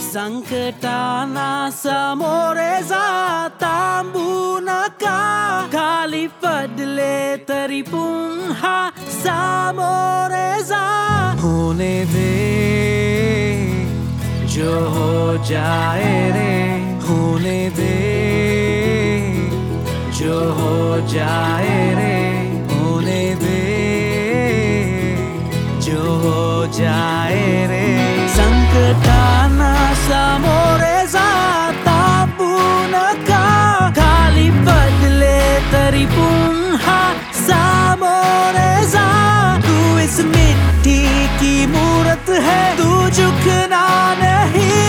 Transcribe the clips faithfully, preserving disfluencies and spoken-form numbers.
Sangketana samoreza tambunaka kali padle teripun ha samoreza होने दे जो हो जाए रे होने दे जो हो जाए रे होने दे जो हो जाए रे संकटाना samoreza tambunaka kali padle teripun ha samoreza तू इस मिट्टी की मूरत है तू झुकना नहीं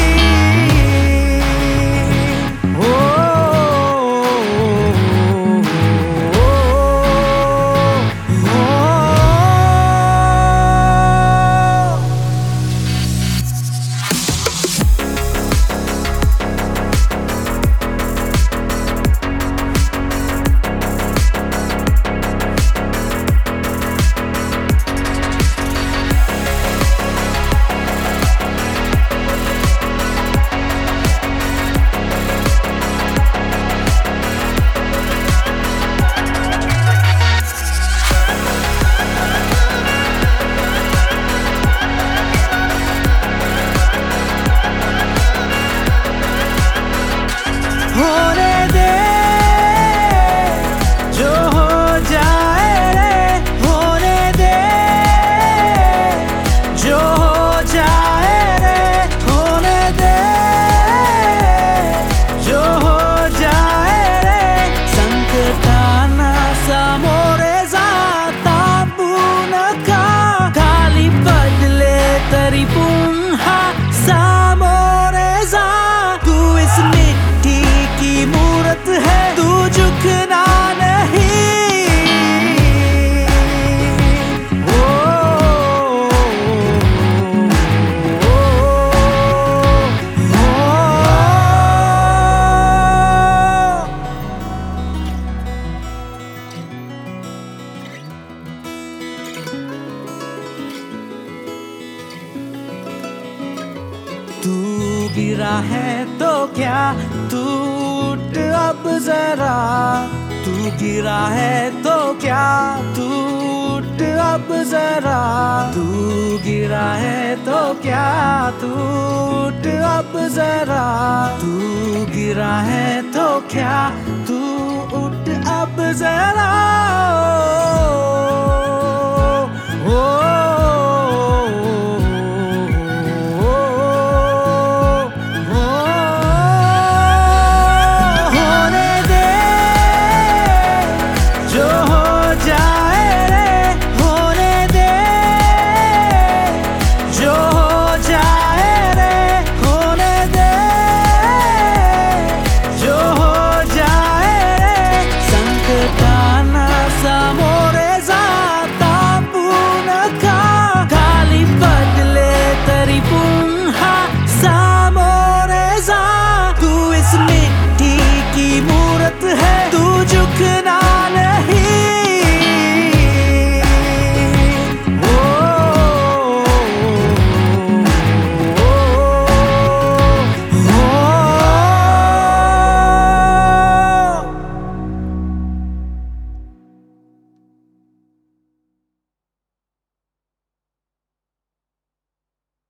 होने दे जो हो जाए रे होने दे जो हो जाए रे होने दे जो हो जाए रे संकटाना samoreza tambunaka kali padle teripun ha samoreza तू इस मिट्टी की मूरत है तू झुकना नहीं ओ, ओ, ओ, तू गिरा है तो क्या टूट अब जरा तू गिरा है तो क्या टूट अब जरा तू गिरा है तो क्या टूट अब जरा तू गिरा है तो क्या तू उठ अब जरा ओ, ओ, samoreza tambunaka kali padle teripun ha samoreza तू इस मिट्टी की मूरत है तू झुकना